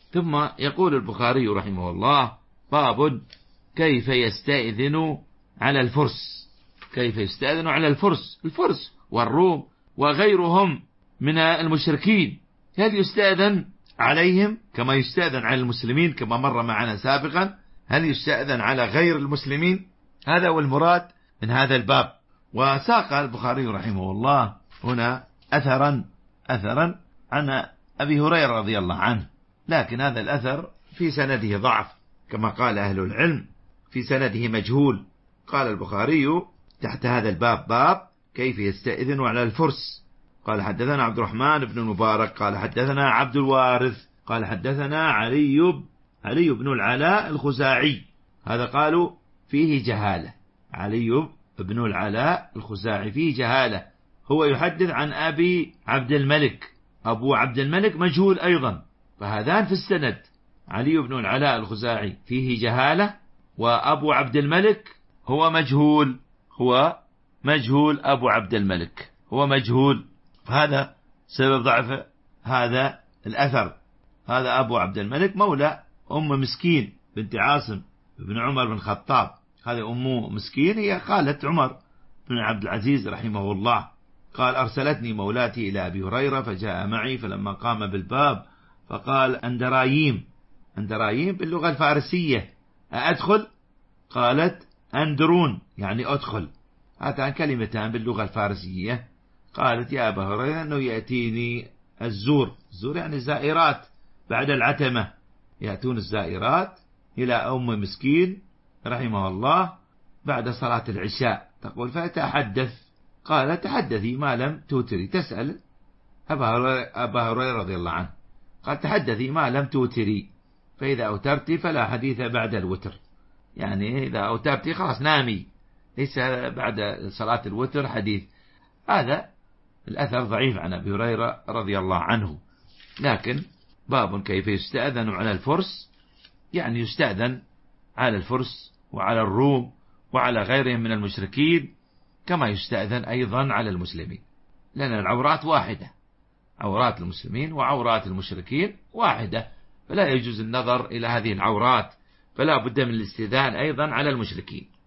ثم يقول البخاري رحمه الله: باب كيف يستأذن على الفرس. كيف يستأذن على الفرس والروم وغيرهم من المشركين، هل يستأذن عليهم كما يستأذن على المسلمين كما مر معنا سابقا؟ هل يستأذن على غير المسلمين؟ هذا هو المراد من هذا الباب. وساق البخاري رحمه الله هنا أثرا عن أبي هريرة رضي الله عنه، لكن هذا الأثر في سنده ضعف كما قال أهل العلم، في سنده مجهول. قال البخاري تحت هذا الباب: باب كيف يستأذن على الفرس. قال: حدثنا عبد الرحمن بن المبارك قال حدثنا عبد الوارث قال حدثنا علي بن العلاء الخزاعي. هذا قالوا فيه جهالة، علي بن العلاء الخزاعي فيه جهالة، هو يحدث عن أبي عبد الملك، أبو عبد الملك مجهول أيضا، فهذان في السند. علي بن العلاء الخزاعي فيه جهالة، وأبو عبد الملك هو مجهول، أبو عبد الملك هو مجهول، فهذا سبب ضعف هذا الأثر. هذا أبو عبد الملك مولى أم مسكين بنت عاصم بن عمر بن الخطاب، هذه أم مسكين هي خالة عمر بن عبد العزيز رحمه الله. قال: أرسلتني مولاتي إلى أبي هريرة فجاء معي، فلما قام بالباب فقال: أندرايم باللغة الفارسية، أدخل؟ قالت: أندرون يعني أدخل. هاتان كلمتان باللغة الفارسية. قالت: يا أبا هريرة أنه يأتيني الزور يعني الزائرات بعد العتمة، يأتون الزائرات إلى أم مسكين رحمه الله بعد صلاة العشاء، تقول: فتحدث. قال: تحدثي ما لم توتري، تسأل أبا هريرة رضي الله عنه. قال: تحدثي ما لم توتري، فإذا أوترت فلا حديث بعد الوتر، يعني إذا أوترت خلاص نامي، ليس بعد صلاة الوتر حديث. هذا الأثر ضعيف عن أبي هريرة رضي الله عنه. لكن باب كيف يستأذن على الفرس، يعني يستأذن على الفرس وعلى الروم وعلى غيرهم من المشركين كما يستأذن أيضا على المسلمين، لأن العورات واحدة، عورات المسلمين وعورات المشركين واحدة، فلا يجوز النظر إلى هذه العورات، فلا بد من الاستئذان أيضا على المشركين.